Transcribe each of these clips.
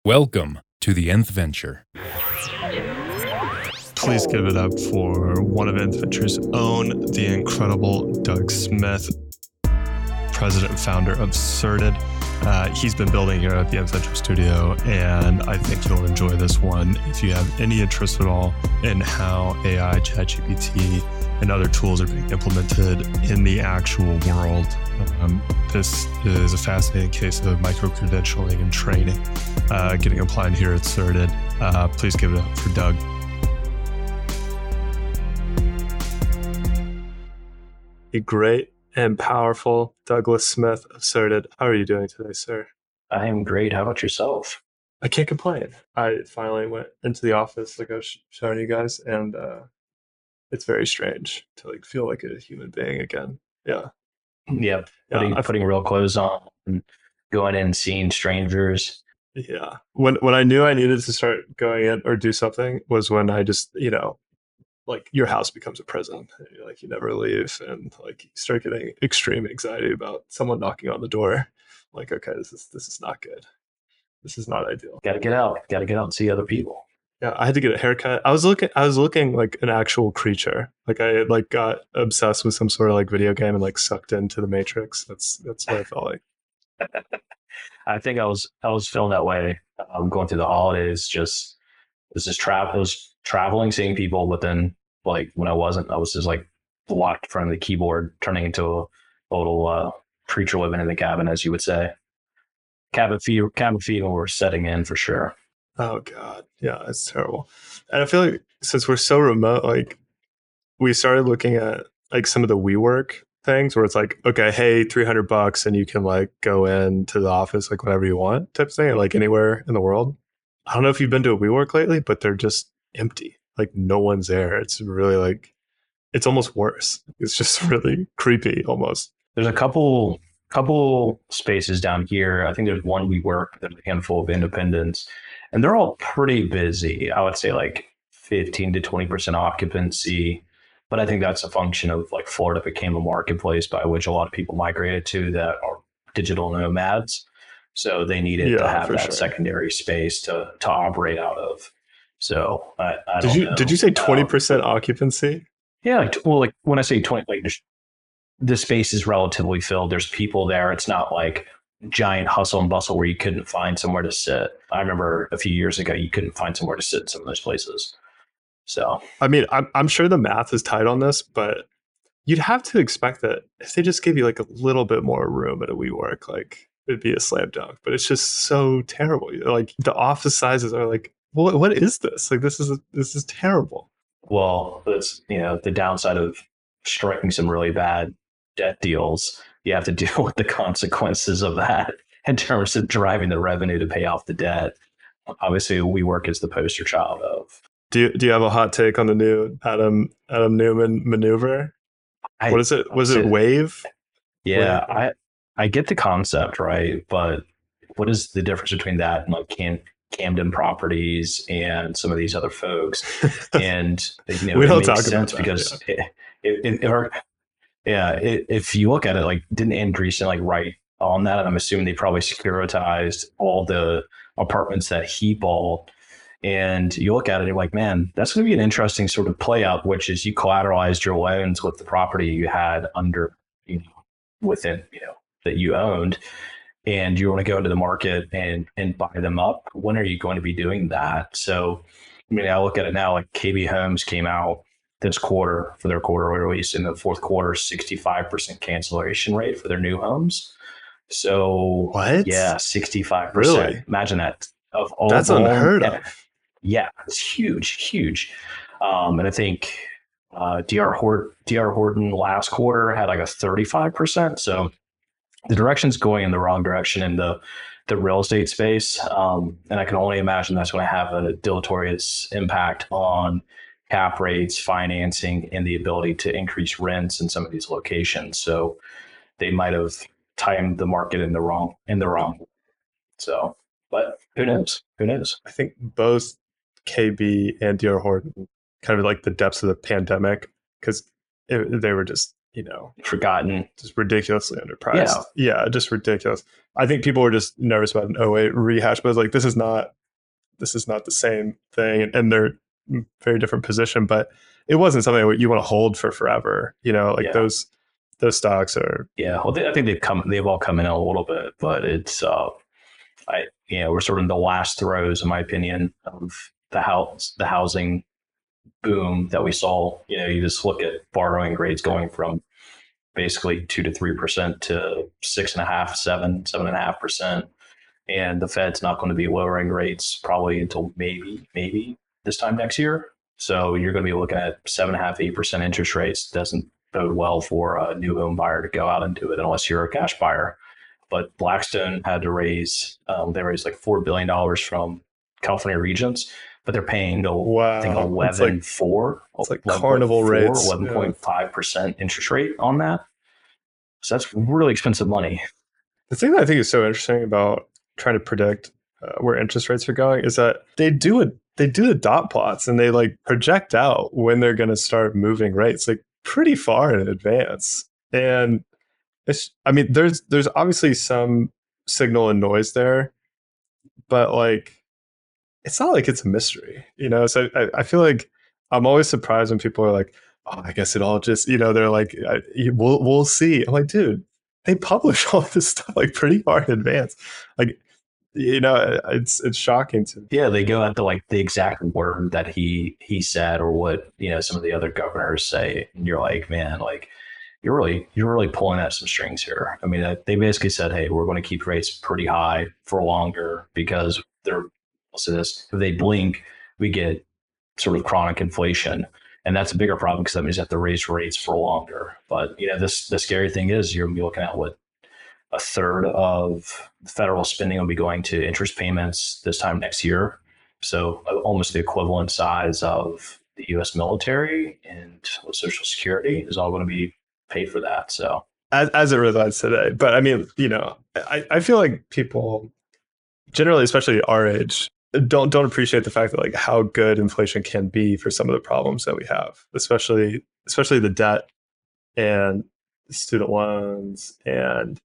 Welcome to the Nth Venture. Please give it up for one of Nth Venture's own, the incredible Doug Smith, president and founder of Certed. He's been building here at the Nth Venture studio, and I think you'll enjoy this one. If you have any interest at all in how AI, ChatGPT, and other tools are being implemented in the actual world, this is a fascinating case of micro-credentialing and training getting applied here at Certed. Please give it up for Doug. A great and powerful Douglas Smith of Certed. How are you doing today, sir? I am great. How about yourself? I can't complain. I finally went into the office like I was showing you guys, and it's very strange to feel like a human being again. Yeah. Yeah. Putting real clothes on and going in and seeing strangers. Yeah. When I knew I needed to start going in or do something was when I just, your house becomes a prison. You never leave, and you start getting extreme anxiety about someone knocking on the door. Okay, this is not good. This is not ideal. Got to get out. Got to get out and see other people. Yeah, I had to get a haircut. I was looking like an actual creature. I got obsessed with some sort of video game and sucked into the Matrix. That's what I felt like. I think I was feeling that way going through the holidays. I was traveling, seeing people, but then when I wasn't, I was just locked in front of the keyboard, turning into a little creature living in the cabin, as you would say. Cabin fever were setting in for sure. Oh God, yeah, it's terrible. And I feel like since we're so remote, we started looking at some of the WeWork things where it's okay, hey, $300 and you can go into the office whenever you want type of thing, anywhere in the world. I don't know if you've been to a WeWork lately, but they're just empty. No one's there. It's really it's almost worse. It's just really creepy almost. There's a couple spaces down here. I think there's one WeWork, there's a handful of independents, and they're all pretty busy. I would say 15 to 20% occupancy. But I think that's a function of Florida became a marketplace by which a lot of people migrated to that are digital nomads. So they needed to have that secondary space to operate out of. So I don't know. Did you say 20% occupancy? Yeah. When I say 20, the space is relatively filled. There's people there. It's not giant hustle and bustle where you couldn't find somewhere to sit. I remember a few years ago, you couldn't find somewhere to sit in some of those places. So, I mean, I'm sure the math is tight on this, but you'd have to expect that if they just gave you a little bit more room at a WeWork, it'd be a slam dunk. But it's just so terrible. The office sizes are what is this? This is terrible. Well, that's the downside of striking some really bad debt deals. You have to deal with the consequences of that in terms of driving the revenue to pay off the debt. Obviously, WeWork is the poster child of. Do you have a hot take on the new Adam Neumann maneuver? What is it? Was it Wave? Yeah, Wave? I get the concept, right? But what is the difference between that and Camden Properties and some of these other folks? And we don't talk about that because if you look at it, didn't Andreessen write on that? And I'm assuming they probably securitized all the apartments that he bought. And you look at it, you're man, that's going to be an interesting sort of play out, which is you collateralized your loans with the property you had within, that you owned, and you want to go into the market and buy them up. When are you going to be doing that? So, I look at it now, KB Homes came out this quarter for their quarterly release in the fourth quarter, 65% cancellation rate for their new homes. So, what? Yeah, 65%. Really? Imagine that. Of all that's unheard of. Yeah, it's huge. And I think DR Horton last quarter had a 35%. So the direction's going in the wrong direction in the real estate space. And I can only imagine that's going to have a deleterious impact on cap rates, financing, and the ability to increase rents in some of these locations. So they might have timed the market in the wrong. So, but who knows? I think both KB and DR Horton kind of the depths of the pandemic, because they were just Forgotten. just ridiculously underpriced. Yeah, just ridiculous. I think people were just nervous about an '08 rehash, but it's like this is not the same thing, and they're very different position. But it wasn't something that you want to hold for forever. Those stocks are. Yeah, well, I think they've all come in a little bit, but it's we're sort of in the last throes, in my opinion, of the housing boom that we saw. You just look at borrowing rates going from basically 2 to 3% to 6.5%, 7.5%. And the Fed's not going to be lowering rates probably until maybe this time next year. So you're going to be looking at 7.5%, 8% interest rates. Doesn't bode well for a new home buyer to go out and do it unless you're a cash buyer. But Blackstone had to raise, they raised like $4 billion from California Regents, but they're paying, I think 11.4. It's like carnival rates. 11.5% interest rate on that. So that's really expensive money. The thing that I think is so interesting about trying to predict where interest rates are going is that they do the dot plots and they like project out when they're going to start moving rates like pretty far in advance. And there's obviously some signal and noise there, but like it's not like it's a mystery, So I feel like I'm always surprised when people are like, "Oh, I guess it all just," they're like, "We'll see." I'm like, dude, they publish all this stuff like pretty far in advance. Like, it's shocking to me. Yeah, they go at the exact word that he said or what some of the other governors say, and you're like, man, like you're really pulling at some strings here. I mean, they basically said, hey, we're going to keep rates pretty high for longer because if they blink, we get sort of chronic inflation. And that's a bigger problem because that means you have to raise rates for longer. But the scary thing is you're going to be looking at what a third of federal spending will be going to interest payments this time next year. So almost the equivalent size of the U.S. military and Social Security is all going to be paid for that. So as it resides today. But I mean, I feel like people generally, especially our age, don't appreciate the fact that like how good inflation can be for some of the problems that we have, especially the debt and student loans and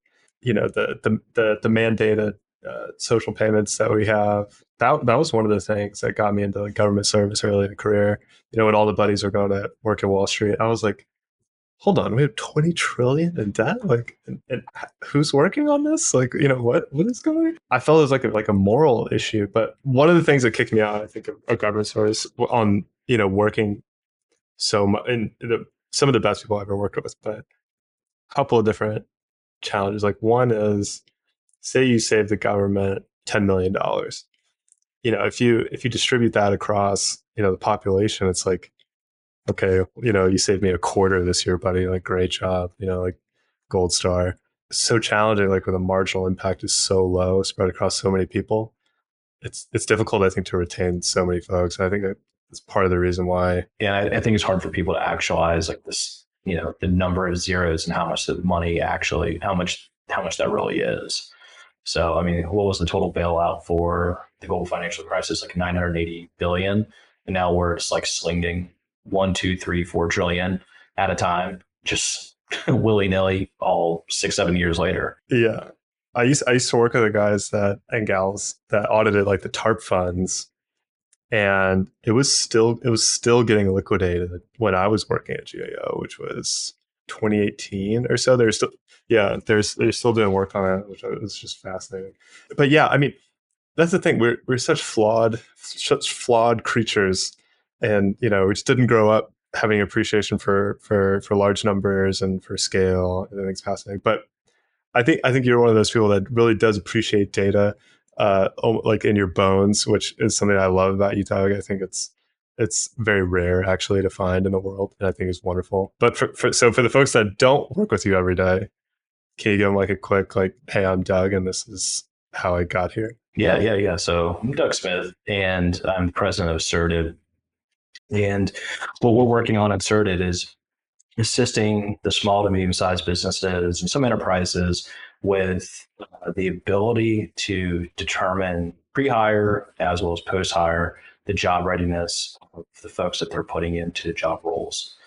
the mandated social payments that we have. That was one of the things that got me into government service early in the career. When all the buddies were going to work at Wall Street, I was like, hold on, we have 20 trillion in debt. Like, and who's working on this? Like, what is going on? I felt it was like a moral issue. But one of the things that kicked me out, I think, of government service on working so much, and some of the best people I ever worked with, but a couple of different challenges. Like one is, say you save the government $10 million. If you distribute that across the population, it's like, okay, you saved me a quarter this year, buddy. Like, great job. Like, gold star. It's so challenging. Like, when the marginal impact is so low, spread across so many people, it's difficult, I think, to retain so many folks. And I think that's part of the reason why. Yeah, I think it's hard for people to actualize like this. The number of zeros and how much the money actually, how much that really is. So, I mean, what was the total bailout for the global financial crisis? Like 980 billion. And now we're just like slinging 1, 2, 3, 4 trillion at a time, just willy nilly, all 6-7 years later. Yeah. I used to work with the guys and gals that audited like the TARP funds. And it was still getting liquidated when I was working at GAO, which was 2018 or so. They're still doing work on it, which was just fascinating. But yeah, I mean, that's the thing. We're such flawed creatures, and we just didn't grow up having appreciation for large numbers and for scale. And I think it's fascinating. But I think you're one of those people that really does appreciate data. Like in your bones, which is something I love about you, Doug. I think it's very rare actually to find in the world, and I think it's wonderful. But for the folks that don't work with you every day, can you give them like a quick hey, I'm Doug, and this is how I got here? Yeah. So I'm Doug Smith, and I'm the president of Certed. And what we're working on at Certed is assisting the small to medium-sized businesses and some enterprises with the ability to determine pre-hire as well as post-hire the job readiness of the folks that they're putting into job roles.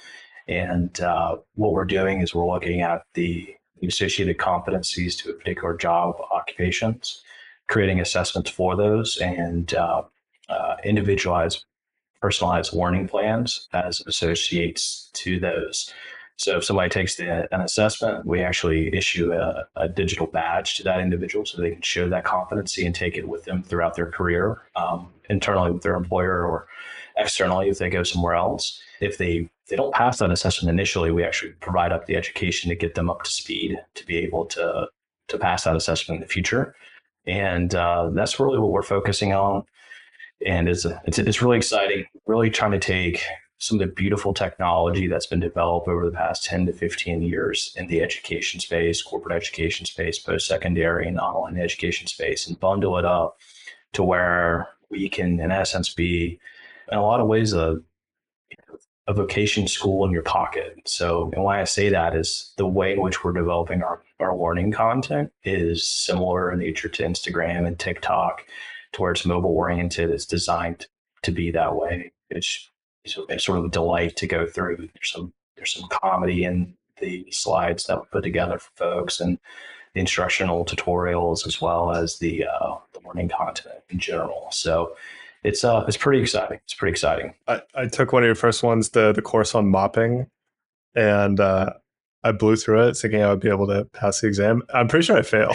And what we're doing is we're looking at the associated competencies to a particular job occupations, creating assessments for those, and individualized, personalized learning plans as it associates to those. So if somebody takes an assessment, we actually issue a digital badge to that individual so they can show that competency and take it with them throughout their career, internally with their employer or externally if they go somewhere else. If they don't pass that assessment initially, we actually provide up the education to get them up to speed to be able to pass that assessment in the future. And that's really what we're focusing on. And it's really exciting, really trying to take some of the beautiful technology that's been developed over the past 10 to 15 years in the education space, corporate education space, post-secondary and online education space, and bundle it up to where we can, in essence, be, in a lot of ways, a vocation school in your pocket. So, and why I say that is the way in which we're developing our learning content is similar in nature to Instagram and TikTok, to where it's mobile oriented. It's designed to be that way. It's sort of a delight to go through. There's some comedy in the slides that we put together for folks, and the instructional tutorials, as well as the learning content in general. So it's pretty exciting. It's pretty exciting. I took one of your first ones, the course on mopping, and I blew through it thinking I would be able to pass the exam. I'm pretty sure I failed.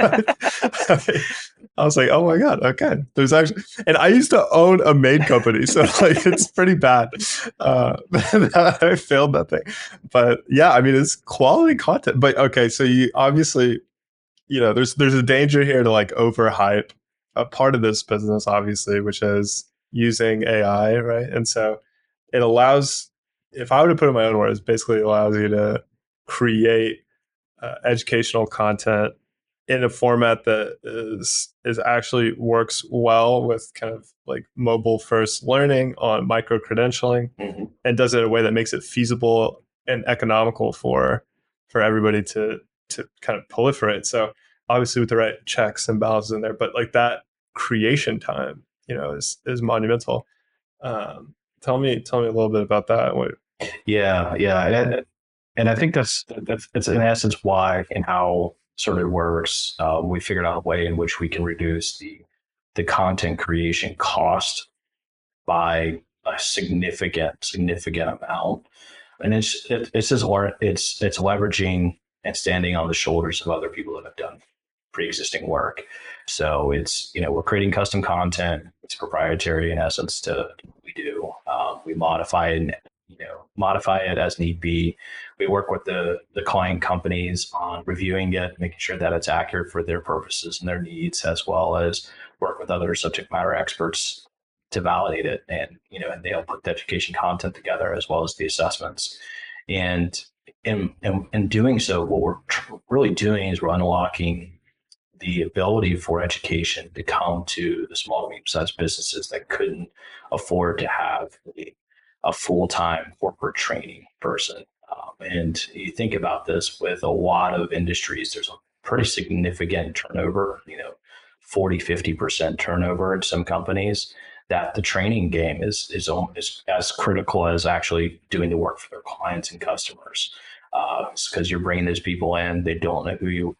I was like, oh my God, okay. There's actually, and I used to own a maid company, so like it's pretty bad. I failed that thing. But yeah, I mean, it's quality content. But okay, so you obviously, there's a danger here to like overhype a part of this business, obviously, which is using AI, right? And so it allows, if I were to put it in my own words, basically allows you to create educational content in a format that is actually works well with kind of like mobile first learning on micro credentialing, and does it in a way that makes it feasible and economical for everybody to kind of proliferate. So obviously with the right checks and balances in there, but like that creation time, is monumental. Tell me a little bit about that. Yeah. And I think that's in essence why and how Certed works. We figured out a way in which we can reduce the content creation cost by a significant amount, and it's leveraging and standing on the shoulders of other people that have done pre-existing work. So it's we're creating custom content. It's proprietary in essence to what we do. We modify it as need be. We work with the client companies on reviewing it, making sure that it's accurate for their purposes and their needs, as well as work with other subject matter experts to validate it. And they'll put the education content together as well as the assessments. And in doing so, what we're really doing is we're unlocking the ability for education to come to the small to medium-sized businesses that couldn't afford to have a full-time corporate training person. And you think about this with a lot of industries, there's a pretty significant turnover, 40-50% turnover in some companies, that the training game is as critical as actually doing the work for their clients and customers. Because you're bringing those people in, they don't know who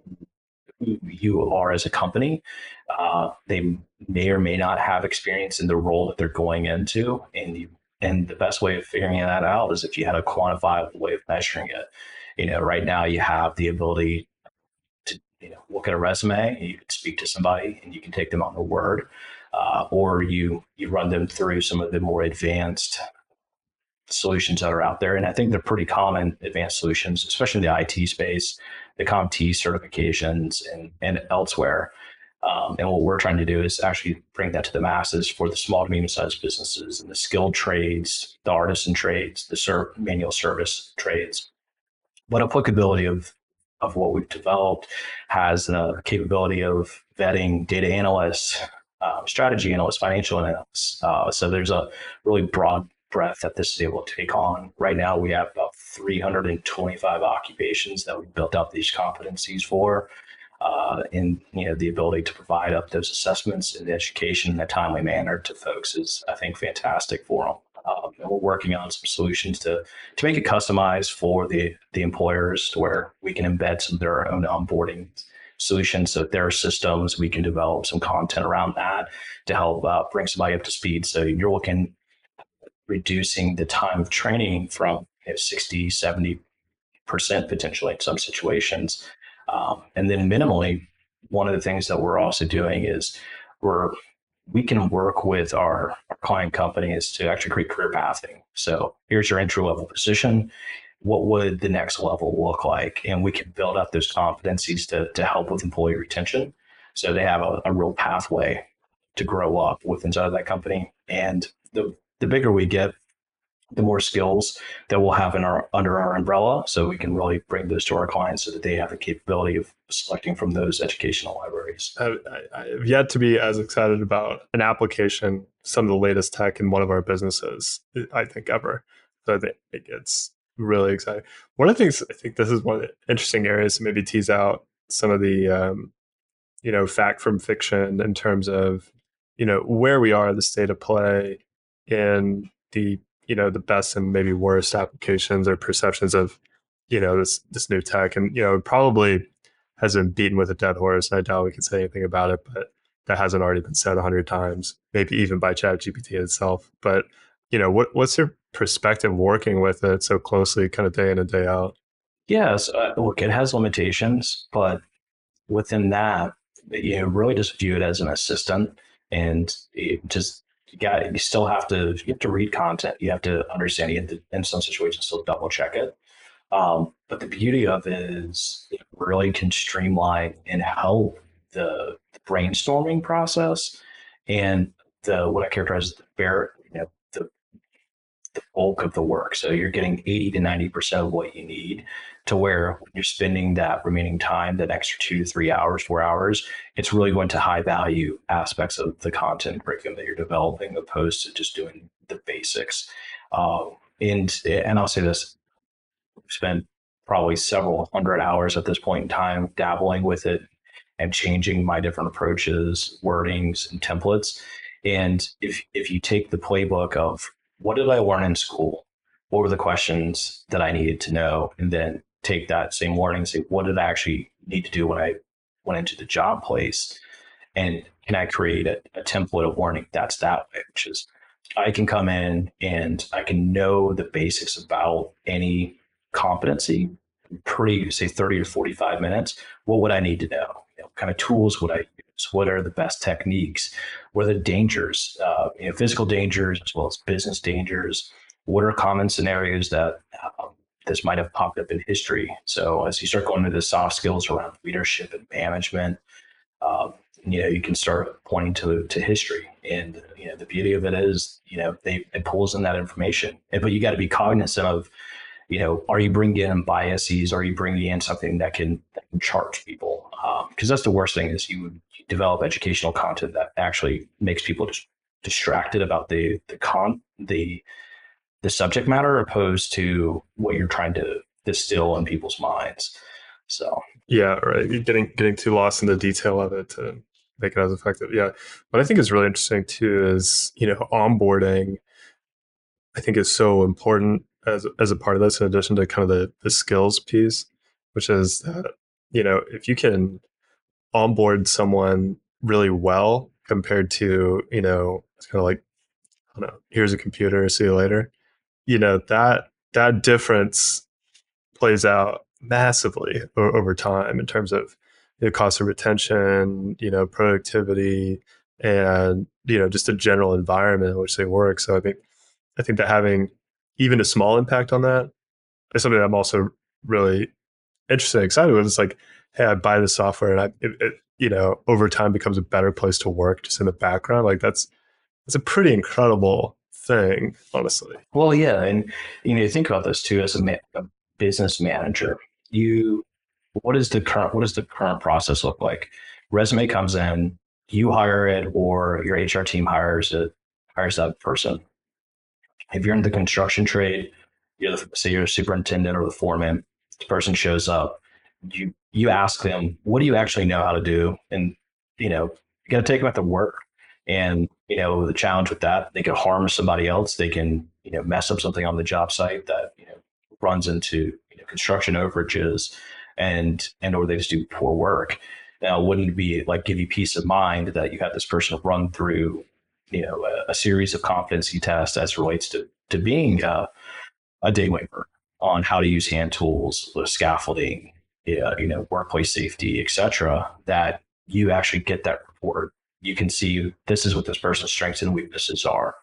you are as a company. They may or may not have experience in the role that they're going into, and the best way of figuring that out is if you had a quantifiable way of measuring it. Right now you have the ability to look at a resume, and you can speak to somebody and you can take them on their word, or you run them through some of the more advanced solutions that are out there. And I think they're pretty common advanced solutions, especially in the IT space, the CompTIA certifications and elsewhere. And what we're trying to do is actually bring that to the masses for the small to medium-sized businesses and the skilled trades, the artisan trades, the manual service trades. What applicability of what we've developed has a capability of vetting data analysts, strategy analysts, financial analysts. So there's a really broad breadth that this is able to take on. Right now, we have about 325 occupations that we've built out these competencies for. And the ability to provide up those assessments and education in a timely manner to folks is, I think, fantastic for them. And we're working on some solutions to make it customized for the employers, to where we can embed some of their own onboarding solutions. So their systems, we can develop some content around that to help bring somebody up to speed. So you're looking reducing the time of training from 60, 70% potentially in some situations. And then minimally, one of the things that we're also doing is we can work with our client companies to actually create career pathing. So here's your entry level position. What would the next level look like? And we can build up those competencies to help with employee retention. So they have a real pathway to grow up with inside of that company. And the bigger we get, the more skills that we'll have under our umbrella. So we can really bring those to our clients so that they have the capability of selecting from those educational libraries. I've yet to be as excited about an application, some of the latest tech in one of our businesses, I think, ever. So I think it's really exciting. One of the things, I think this is one of the interesting areas to maybe tease out some of the, fact from fiction in terms of, where we are, the state of play in the best and maybe worst applications or perceptions of, this new tech. And, it probably has been beaten with a dead horse. And I doubt we can say anything about it, but that hasn't already been said 100 times, maybe even by ChatGPT itself. But, what's your perspective working with it so closely kind of day in and day out? Yes, look, it has limitations, but within that, really just view it as an assistant, and you still have to read content. You have to understand it in some situations, still double check it. But the beauty of it is it really can streamline and help the brainstorming process and what I characterize as the bulk of the work. So you're getting 80 to 90% of what you need, to where when you're spending that remaining time, that extra 2 to 3 hours, 4 hours, it's really going to high value aspects of the content curriculum that you're developing, opposed to just doing the basics. And I'll say this, I've spent probably several hundred hours at this point in time dabbling with it and changing my different approaches, wordings, and templates. And if you take the playbook of what did I learn in school? What were the questions that I needed to know? And then take that same learning and say, what did I actually need to do when I went into the job place? And can I create a template of learning that's that way, which is I can come in and I can know the basics about any competency pretty, say, 30 to 45 minutes. What would I need to know? What kind of tools would I use? What are the best techniques? What are the dangers, physical dangers as well as business dangers? What are common scenarios that this might have popped up in history? So as you start going into the soft skills around leadership and management, you can start pointing to history. And the beauty of it is, it pulls in that information. But you got to be cognizant of, are you bringing in biases? Are you bringing in something that can charge people? Because that's the worst thing, is you develop educational content that actually makes people just distracted about the subject matter, opposed to what you're trying to distill in people's minds. So yeah, right. You're getting too lost in the detail of it to make it as effective. Yeah. What I think is really interesting too is, onboarding, I think, is so important as a part of this, in addition to kind of the skills piece, which is that, if you can onboard someone really well compared to, it's kind of like, I don't know, here's a computer, see you later. That difference plays out massively over time in terms of the cost of retention, productivity, and, just a general environment in which they work. So I think that having even a small impact on that is something that I'm also really interested and excited with. It's like, hey, I buy the software and it over time becomes a better place to work just in the background. Like that's a pretty incredible thing, honestly. Well, yeah. And, think about this too, as a business manager, what does the current process look like? Resume comes in, you hire it, or your HR team hires that person. If you're in the construction trade, say you're a superintendent or the foreman, the person shows up, you ask them, what do you actually know how to do? And, you got to take them at the work. And, the challenge with that, they can harm somebody else. They can, mess up something on the job site that, runs into, construction overages or they just do poor work. Now, wouldn't it be like give you peace of mind that you have this person run through, a series of competency tests as relates to being a day laborer on how to use hand tools, the scaffolding, workplace safety, etc., that you actually get that report. You can see this is what this person's strengths and weaknesses are.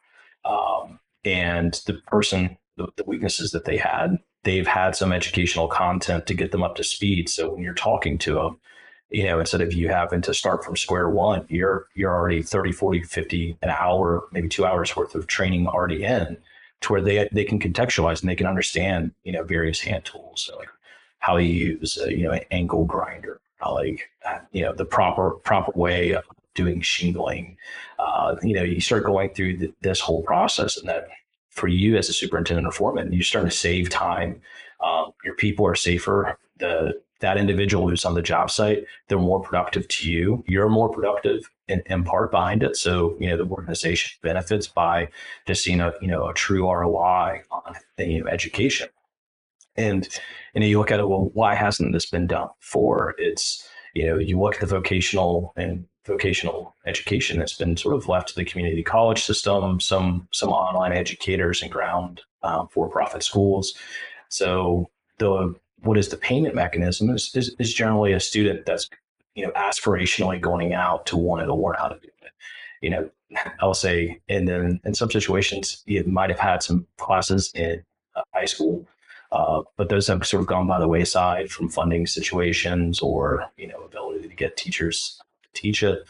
And the weaknesses that they've had some educational content to get them up to speed. So when you're talking to them, instead of you having to start from square one, you're already 30, 40, 50 an hour, maybe 2 hours worth of training already in, to where they can contextualize and they can understand, various hand tools. So like how you use, an angle grinder, the proper way of doing shingling. You start going through this whole process, and that for you as a superintendent or foreman, you're starting to save time. Your people are safer. That individual who's on the job site, they're more productive to you. You're more productive in part behind it. So, the organization benefits by just seeing a true ROI on education. And, you look at it, well, why hasn't this been done before? It's, you look at the vocational education that's been sort of left to the community college system, some online educators and ground for-profit schools. So what is the payment mechanism is generally a student that's, aspirationally going out to want to learn how to do it. I'll say, and then in some situations, you might have had some classes in high school, but those have sort of gone by the wayside from funding situations or, ability to get teachers to teach it.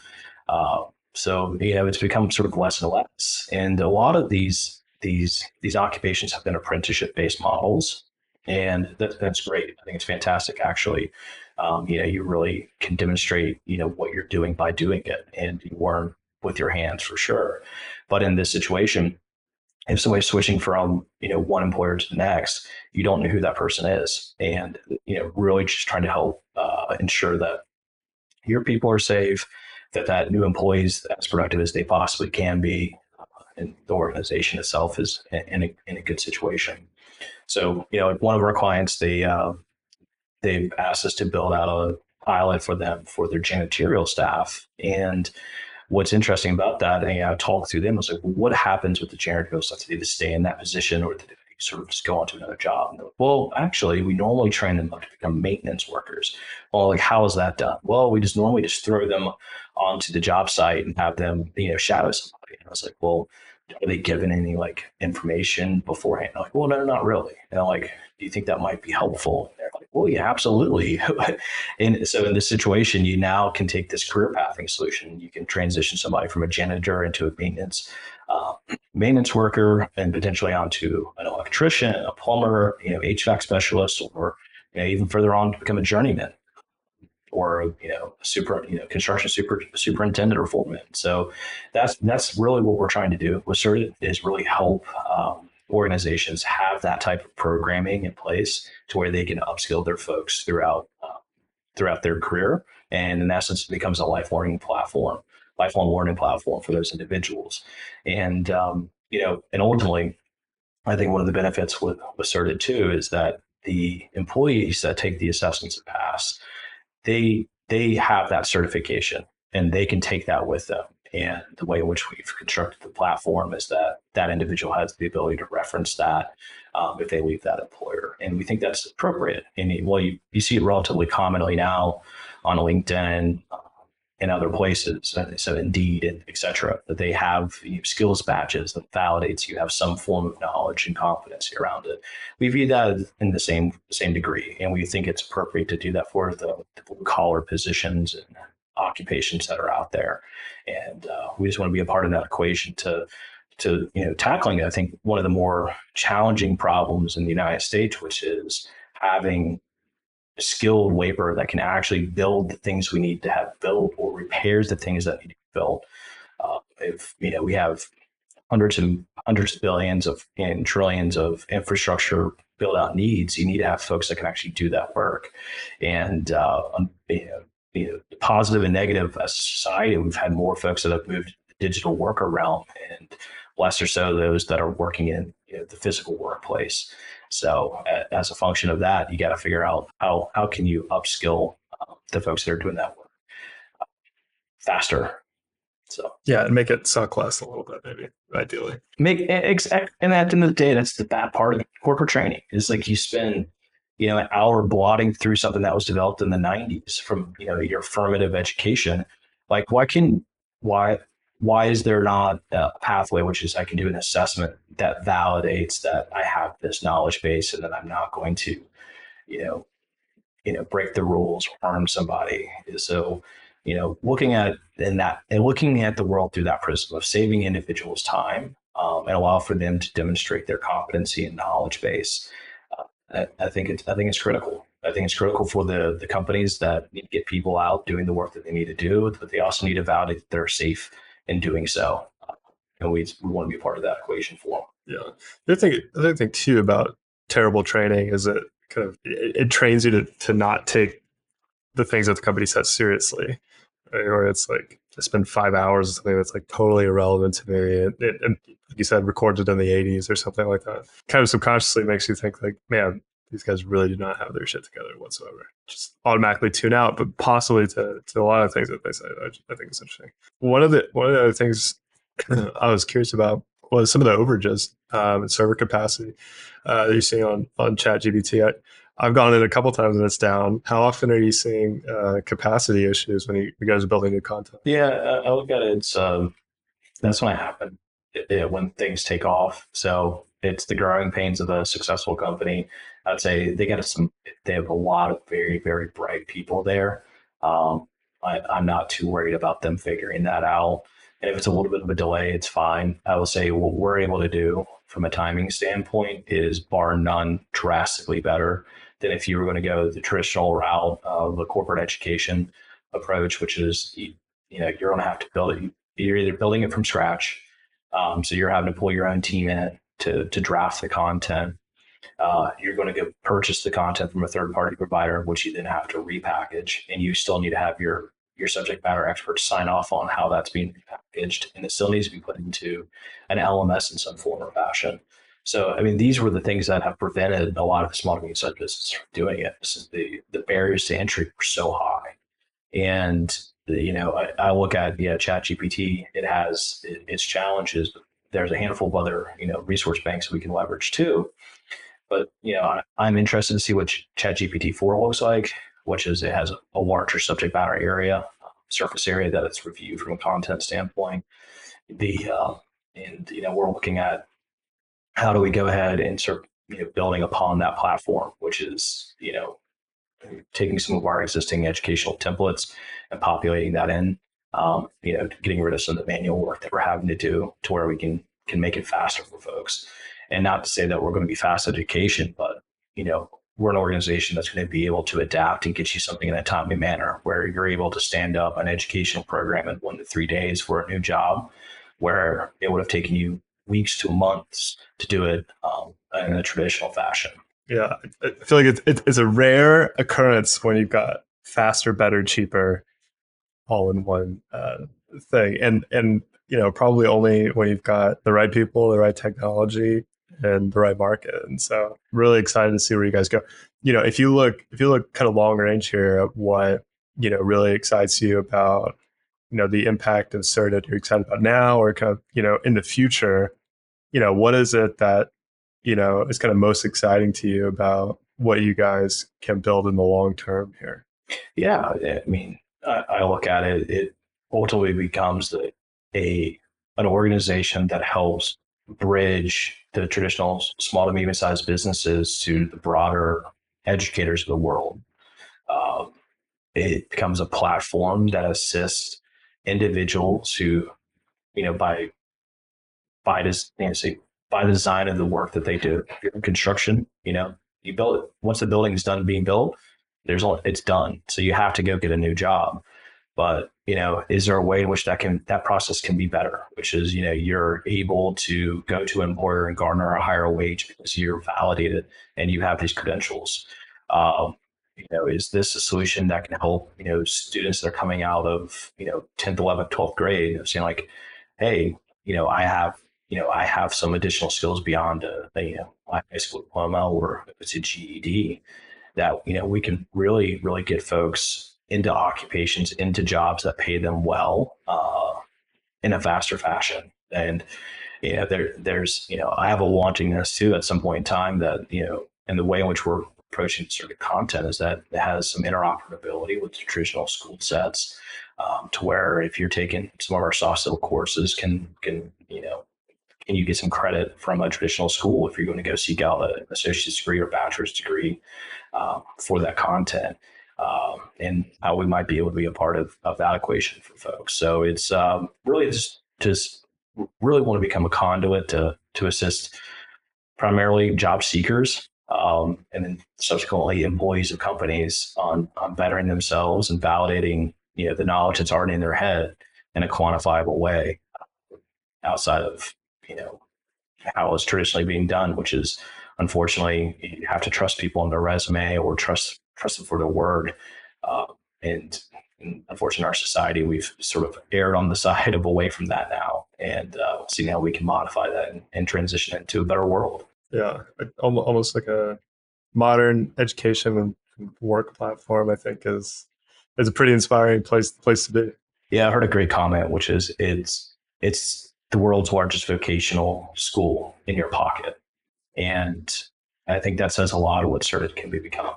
So, it's become sort of less and less. And a lot of these occupations have been apprenticeship-based models. And that's great. I think it's fantastic, actually. You really can demonstrate, what you're doing by doing it, and you learn with your hands for sure. But in this situation, if somebody's switching from, one employer to the next, you don't know who that person is. And, really just trying to help ensure that your people are safe, that new employee is as productive as they possibly can be, and the organization itself is in a good situation. So, one of our clients, they've asked us to build out a pilot for them for their janitorial staff. And what's interesting about that, and I talked through them, I was like, well, what happens with the janitorial staff? Do they just stay in that position, or do they sort of just go on to another job? And they're like, well, actually, we normally train them up to become maintenance workers. Well, like, how is that done? Well, we just normally throw them onto the job site and have them, shadow somebody. And I was like, well, are they given any information beforehand? They're like, well, no, not really. And I'm like, do you think that might be helpful? And they're like, well, yeah, absolutely. And so in this situation, you now can take this career pathing solution. You can transition somebody from a janitor into a maintenance worker, and potentially onto an electrician, a plumber, HVAC specialist, or even further on to become a journeyman, or construction superintendent or foreman. So that's really what we're trying to do with Certed, is really help organizations have that type of programming in place to where they can upskill their folks throughout their career, and in essence, it becomes a lifelong learning platform for those individuals. And and ultimately, I think one of the benefits with Certed too is that the employees that take the assessments and pass, they have that certification, and they can take that with them. And the way in which we've constructed the platform is that individual has the ability to reference that if they leave that employer. And we think that's appropriate. And you see it relatively commonly now on LinkedIn and other places, so Indeed and et cetera, that they have skills badges that validates you have some form of knowledge and competency around it. We view that in the same degree, and we think it's appropriate to do that for the blue collar positions and occupations that are out there. And we just want to be a part of that equation to tackling, I think, one of the more challenging problems in the United States, which is having skilled labor that can actually build the things we need to have built, or repairs the things that need to be built. If we have hundreds of billions and trillions of infrastructure build out needs, you need to have folks that can actually do that work. And positive and negative as a society, we've had more folks that have moved digital worker realm, and lesser so those that are working in the physical workplace. So as a function of that, you got to figure out how can you upskill the folks that are doing that work faster. So Yeah, and make it suck less a little bit, maybe, ideally. And at the end of the day, that's the bad part of corporate training is like you spend an hour blotting through something that was developed in the 90s from your formative education. Like why is there not a pathway, which is I can do an assessment that validates that I have this knowledge base and that I'm not going to break the rules or harm somebody. So looking at the world through that prism of saving individuals time, and allow for them to demonstrate their competency and knowledge base. I think it's critical. I think it's critical for the companies that need to get people out doing the work that they need to do, but they also need to validate that they're safe in doing so. And we want to be part of that equation for them. Yeah. The other thing too about terrible training is that kind of it trains you to not take the things that the company says seriously. Right? Or it's like I spend 5 hours on something that's like totally irrelevant to me. And like you said, recorded in the 80s or something like that. Kind of subconsciously makes you think like, man, these guys really do not have their shit together whatsoever. Just automatically tune out, but possibly to a lot of things that they say. I think it's interesting. One of the other things I was curious about was some of the overages and server capacity that you're seeing on ChatGPT. I've gone in a couple times and it's down. How often are you seeing capacity issues when you guys are building new content? Yeah, I look at it. That's when it happens when things take off. So it's the growing pains of a successful company. I'd say they have a lot of very, very bright people there. I'm not too worried about them figuring that out. And if it's a little bit of a delay, it's fine. I will say what we're able to do from a timing standpoint is bar none drastically better than if you were going to go the traditional route of the corporate education approach, which is, you're going to have to build it. You're either building it from scratch. So you're having to pull your own team in to draft the content. You're going to go purchase the content from a third-party provider, which you then have to repackage, and you still need to have your subject matter experts sign off on how that's being repackaged, and it still needs to be put into an LMS in some form or fashion. So, I mean, these were the things that have prevented a lot of the small to medium-sized businesses from doing it. The barriers to entry were so high, and I look at ChatGPT. It has its challenges, but there's a handful of other resource banks we can leverage too. But I'm interested to see what ChatGPT 4 looks like, which is it has a larger subject matter area, surface area that it's reviewed from a content standpoint. We're looking at how do we go ahead and start building upon that platform, which is taking some of our existing educational templates and populating that in, getting rid of some of the manual work that we're having to do to where we can make it faster for folks. And not to say that we're going to be fast education, but we're an organization that's going to be able to adapt and get you something in a timely manner where you're able to stand up an educational program in 1 to 3 days for a new job, where it would have taken you weeks to months to do it in a traditional fashion. Yeah, I feel like it's a rare occurrence when you've got faster, better, cheaper, all in one thing, and probably only when you've got the right people, the right technology, and the right market. And so, really excited to see where you guys go. If you look kind of long range here at what really excites you about the impact of Certed you're excited about now, or kind of in the future, what is it that is kind of most exciting to you about what you guys can build in the long term here? Yeah, I mean, I look at it. It ultimately becomes an organization that helps bridge the traditional small to medium-sized businesses to the broader educators of the world. It becomes a platform that assists individuals who, by design of the work that they do. If you're in construction, you build it. Once the building is done being built, it's done. So you have to go get a new job. But is there a way in which that process can be better? Which is you're able to go to an employer and garner a higher wage because you're validated and you have these credentials. Is this a solution that can help students that are coming out of 10th, 11th, 12th grade? Saying like, hey, I have some additional skills beyond my high school diploma, or if it's a GED, that we can really get folks into occupations, into jobs that pay them well, in a faster fashion. And there's I have a wantingness too at some point in time that and the way in which we're approaching certain content is that it has some interoperability with the traditional school sets, to where if you're taking some of our soft skill courses, can you get some credit from a traditional school if you're going to go seek out an associate's degree or bachelor's degree, for that content, and how we might be able to be a part of that equation for folks. So it's really just really want to become a conduit to assist primarily job seekers, and then subsequently employees of companies on bettering themselves and validating the knowledge that's already in their head in a quantifiable way, outside of how it's traditionally being done, which is, unfortunately, you have to trust people on their resume or trust them for their word. Uh, and unfortunately, in our society, we've sort of erred on the side of away from that now, and seeing how we can modify that and transition into a better world. Yeah, almost like a modern education and work platform, I think is a pretty inspiring place to be. Yeah, I heard a great comment, which is it's the world's largest vocational school in your pocket. And I think that says a lot of what Certed can be become.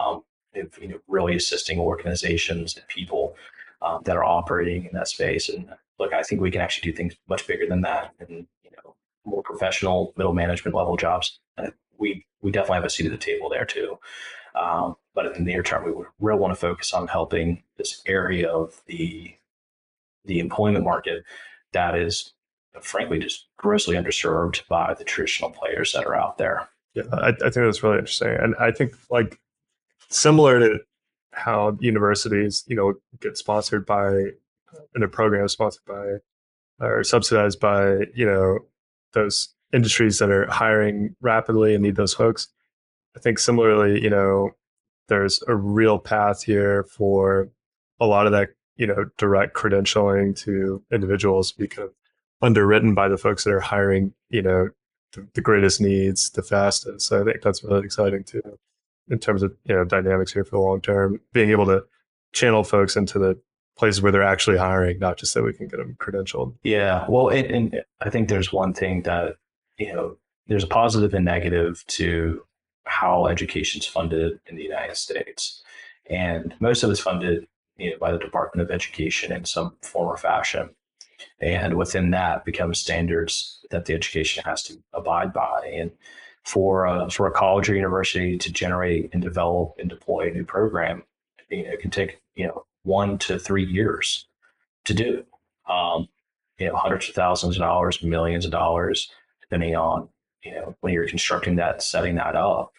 If, really assisting organizations and people, that are operating in that space. And look, I think we can actually do things much bigger than that, and more professional, middle management level jobs. We definitely have a seat at the table there too. But in the near term, we would really want to focus on helping this area of the employment market that is, frankly, just grossly underserved by the traditional players that are out there. Yeah, I think that's really interesting. And I think, like, similar to how universities, get sponsored by, in a program sponsored by or subsidized by, those industries that are hiring rapidly and need those folks. I think similarly, there's a real path here for a lot of that, direct credentialing to individuals to be kind of underwritten by the folks that are hiring, the greatest needs the fastest. So I think that's really exciting too, in terms of, dynamics here for the long term, being able to channel folks into the places where they're actually hiring, not just so we can get them credentialed. Yeah. Well, and I think there's one thing that, there's a positive and negative to how education's funded in the United States. And most of it's funded, by the Department of Education in some form or fashion. And within that becomes standards that the education has to abide by. And for a college or university to generate and develop and deploy a new program, it can take 1 to 3 years to do. Hundreds of thousands of dollars, millions of dollars, depending on when you're constructing that, setting that up.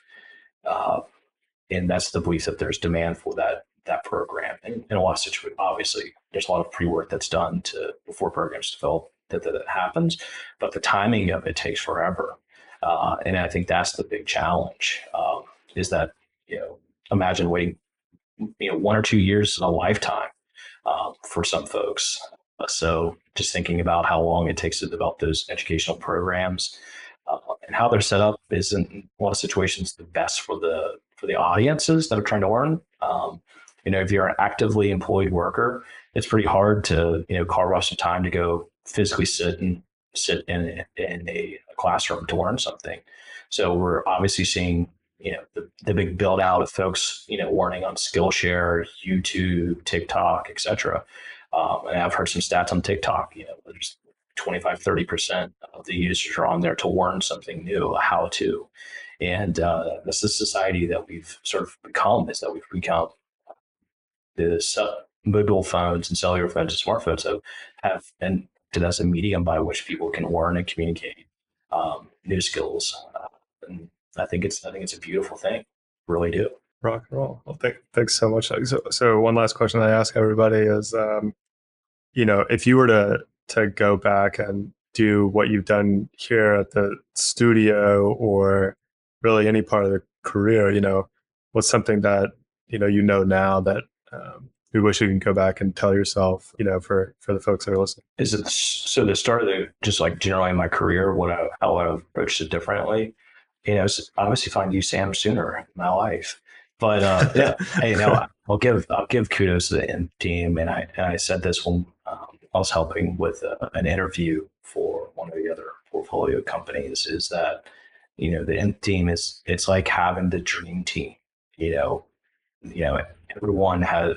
And that's the belief that there's demand for that program. And in a lot of situations, obviously, there's a lot of pre-work that's done before programs develop that happens, but the timing of it takes forever. And I think that's the big challenge, is that, imagine waiting, 1 or 2 years is a lifetime, for some folks. So just thinking about how long it takes to develop those educational programs, and how they're set up is, in a lot of situations, the best for the audiences that are trying to learn. If you're an actively employed worker, it's pretty hard to carve off some time to go physically sit in a classroom to learn something. So we're obviously seeing the big build out of folks learning on Skillshare, YouTube, TikTok, etc. And I've heard some stats on TikTok. There's 25-30% of the users are on there to learn something new, a how to. And that's the society that we've sort of become, is that we've become this mobile phones and cellular phones and smartphones have been as a medium by which people can learn and communicate new skills. And I think it's a beautiful thing. Really do. Rock and roll. Well, thanks so much. So one last question I ask everybody is, if you were to go back and do what you've done here at the studio, or really any part of the career, what's something that, now that you wish you could go back and tell yourself, for the folks that are listening? Is it so the start of just like generally in my career, how I approached it differently? Obviously find you Sam sooner in my life. But yeah, hey, I'll give kudos to the Nth team, and I said this when I was helping with an interview for one of the other portfolio companies, is that the Nth team it's like having the dream team. Everyone has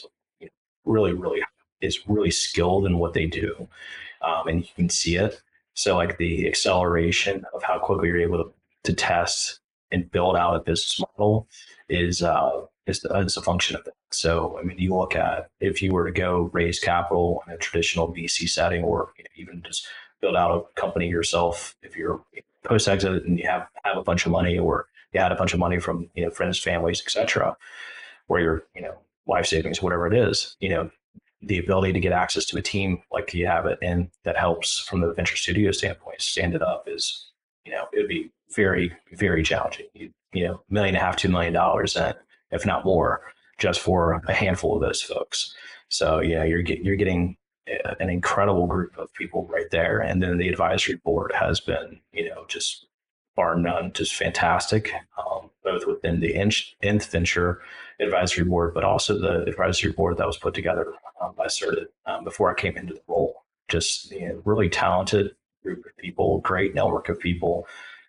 really is really skilled in what they do, and you can see it. So like the acceleration of how quickly you're able to test and build out a business model is a function of that. So, I mean, you look at if you were to go raise capital in a traditional VC setting, or even just build out a company yourself, if you're post exit and you have a bunch of money, or you had a bunch of money from friends, families, etc., or your life savings, whatever it is, the ability to get access to a team like you have it, and that helps from the venture studio standpoint, stand it up is, it would be very, very challenging. $1.5 million, $2 million, and if not more, just for a handful of those folks. So you're getting an incredible group of people right there, and then the advisory board has been, just bar none, just fantastic, both within the Nth Venture advisory board, but also the advisory board that was put together by Certed before I came into the role. Just really talented group of people, great network of people,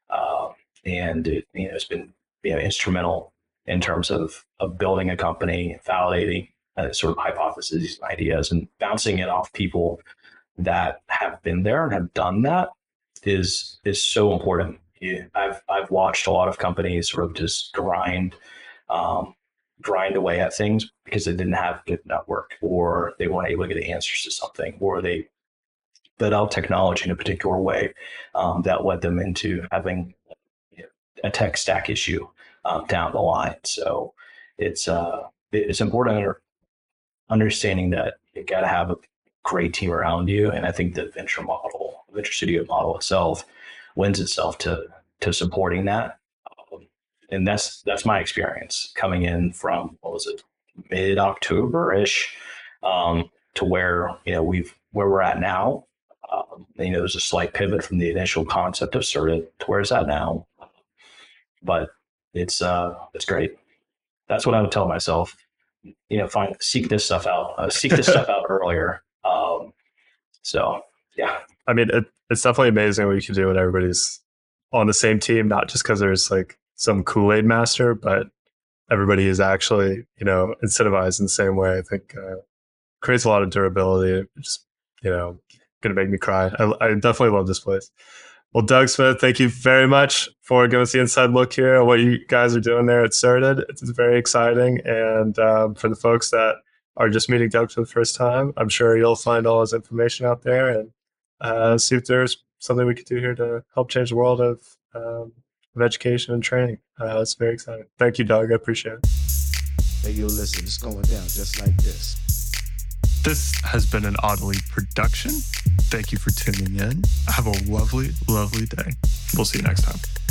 and it's been instrumental in terms of building a company, validating sort of hypotheses and ideas, and bouncing it off people that have been there and have done that is so important. I've watched a lot of companies sort of just grind away at things because they didn't have good network, or they weren't able to get answers to something, or they built out technology in a particular way that led them into having a tech stack issue down the line. So it's important understanding that you got to have a great team around you, and I think the venture studio model itself lends itself to supporting that. And that's my experience coming in from, mid-October-ish to where we're at now. There's a slight pivot from the initial concept of Certed to where it's at now, but it's great. That's what I would tell myself. Seek this stuff out. Seek this stuff out earlier. So yeah. I mean, it's definitely amazing what you can do when everybody's on the same team, not just because there's like some Kool-Aid master, but everybody is actually, incentivized in the same way. I think creates a lot of durability. It just, going to make me cry. I definitely love this place. Well, Doug Smith, thank you very much for giving us the inside look here at what you guys are doing there at Certed. It's very exciting. And for the folks that are just meeting Doug for the first time, I'm sure you'll find all his information out there and see if there's something we could do here to help change the world of education and training. It's very exciting. Thank you, Doug. I appreciate it. Hey, yo, listen, it's going down just like this. This has been an Audely production. Thank you for tuning in. Have a lovely, lovely day. We'll see you next time.